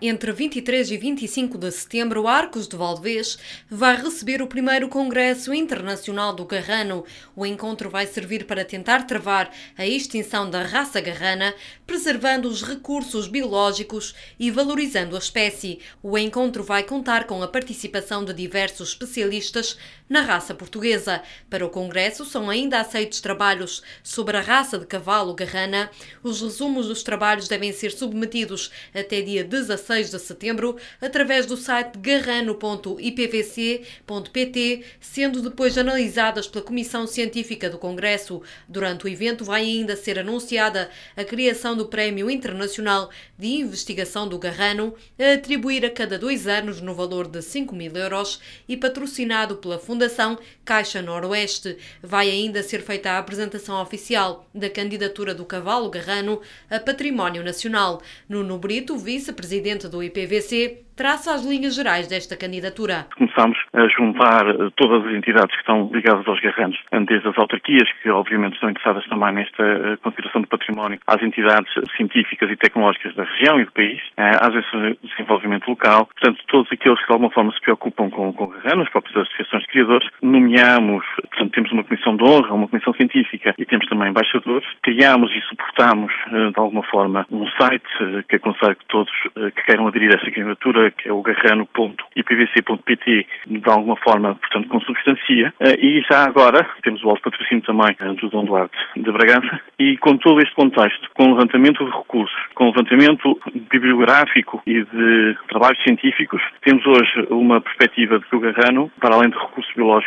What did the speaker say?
Entre 23 e 25 de setembro, Arcos de Valdevez vai receber o primeiro Congresso Internacional do Garrano. O encontro vai servir para tentar travar a extinção da raça garrana, preservando os recursos biológicos e valorizando a espécie. O encontro vai contar com a participação de diversos especialistas na raça portuguesa. Para o Congresso são ainda aceitos trabalhos sobre a raça de cavalo garrana. Os resumos dos trabalhos devem ser submetidos até dia 16 de setembro através do site garrano.ipvc.pt, sendo depois analisadas pela Comissão Científica do Congresso. Durante o evento vai ainda ser anunciada a criação do Prémio Internacional de Investigação do Garrano, a atribuir a cada 2 anos no valor de 5.000 euros e patrocinado pela Fundação Caixa Noroeste. Vai ainda ser feita a apresentação oficial da candidatura do cavalo garrano a Património Nacional. Nuno Brito, vice-presidente do IPVC, traça as linhas gerais desta candidatura. Começámos a juntar todas as entidades que estão ligadas aos garranos, desde as autarquias, que obviamente estão interessadas também nesta consideração do património, às entidades científicas e tecnológicas da região e do país, às agências de desenvolvimento local, portanto, todos aqueles que de alguma forma se preocupam com garranos, as próprias associações de criadores. Nomeamos, portanto, temos uma comissão de honra, uma comissão científica e temos também embaixadores. Criámos e suportamos, de alguma forma, um site que aconselho que todos que queiram aderir a essa candidatura, que é o garrano.ipvc.pt, de alguma forma, portanto, consubstancia. E já agora temos o alto patrocínio também do Dom Duarte de Bragança, e com todo este contexto, com o levantamento de recursos, com o levantamento bibliográfico e de trabalhos científicos, temos hoje uma perspectiva de que o garrano, para além de recursos biológicos,